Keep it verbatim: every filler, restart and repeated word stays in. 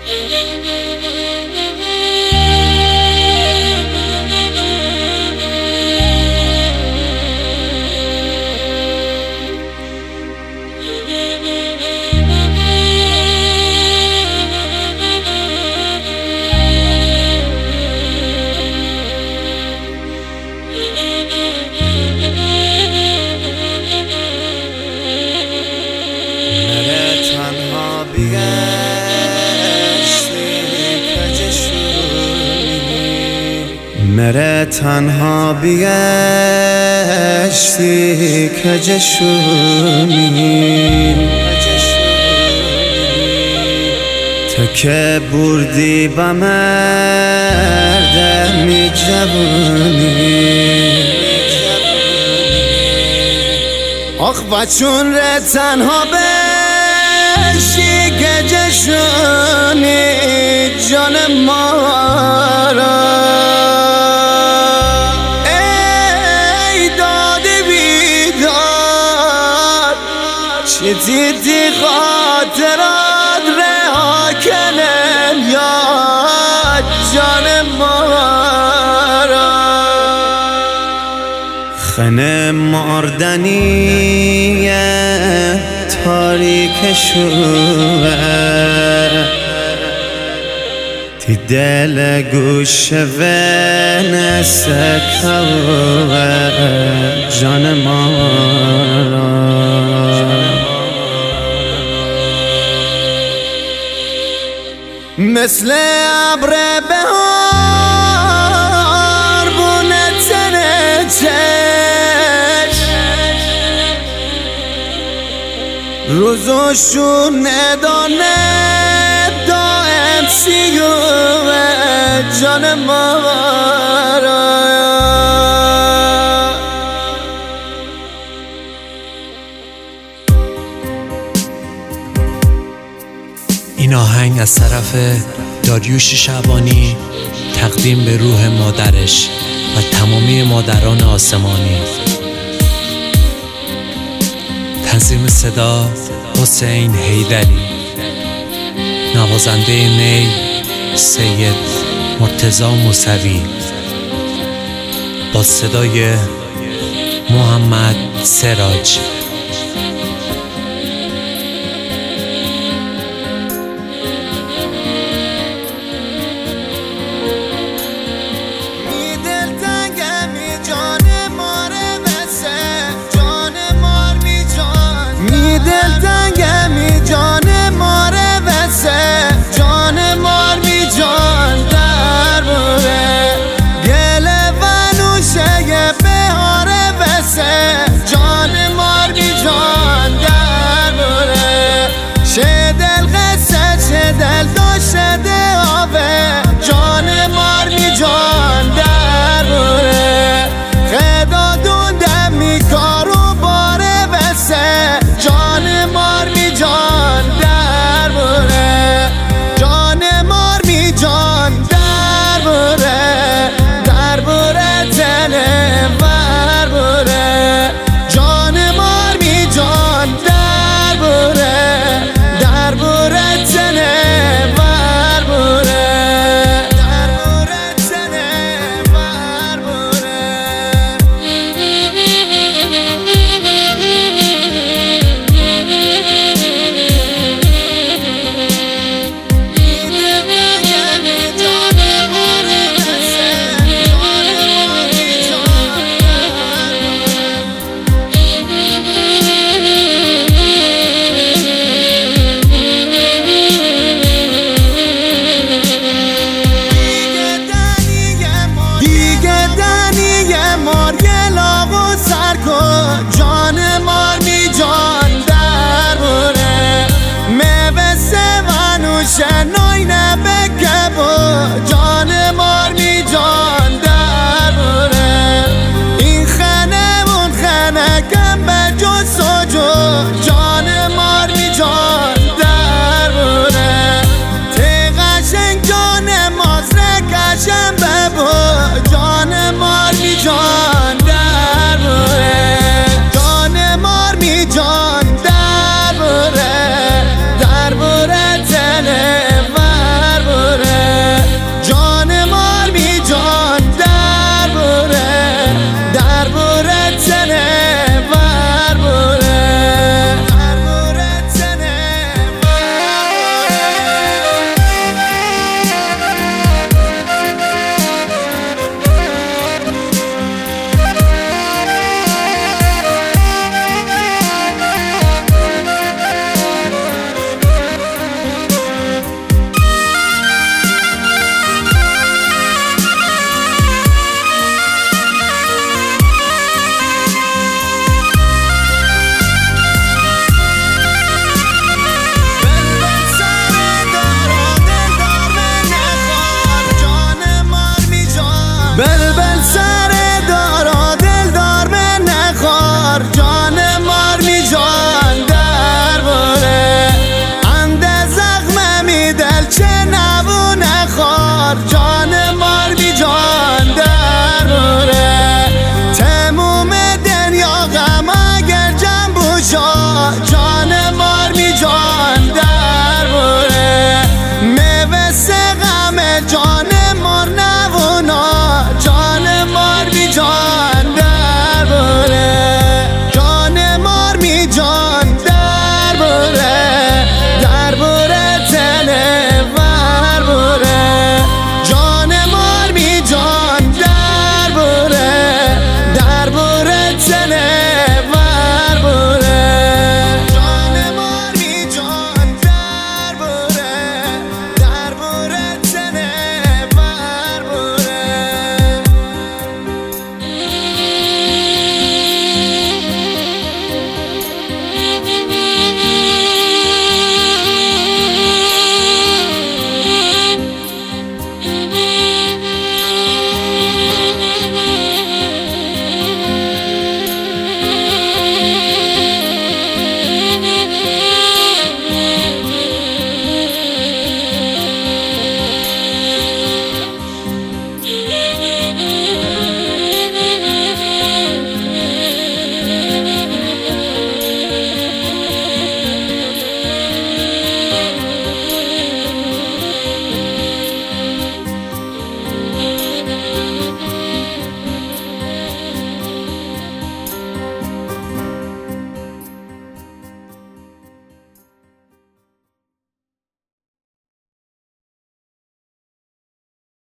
مره تنها بیشتی کجشونی تو که بردی با مردمی جوونی آخ و چون ره تنها بشی کجشونی جان ما را چه دیدی خاطرات رها کنم یاد جان ما را خنه مردنی تاریک شوه تی دل گوش و نسکوه جان ما را مثل ابر بهار بونه تنه چشم روزوشون ندانه دائم سیوه جان ما را این آهنگ از طرف داریوش شعبانی تقدیم به روح مادرش و تمامی مادران آسمانی. تنظیم صدا حسین حیدری، نوازنده نی سید مرتضی موسوی با صدای محمد سراج. دل تنگمی جان ماره وسه جان مار می جان در بوره گله و نوشه بهاره وسه جان مار می جان در بوره شه دل قصه شه دل داشته ده آبه جان مار می جان در بوره خدا دوندم می کارو باره وسه جان مار می جان در بره جان مار می جان در بره در بره تنه ور بره جان مار می جان در بره در بره تنه ور بره در بره تنه ور بره جان مار می جان در بره میوه سوانوشه ناینه بگه با جان مار می جان در بره این خنه اون خنه کم به جو سجو جان مار می جان در بره تی قشنگ جان مازره کشم ببو جان مار می جان در بره جان در بره در بره تنه بار جان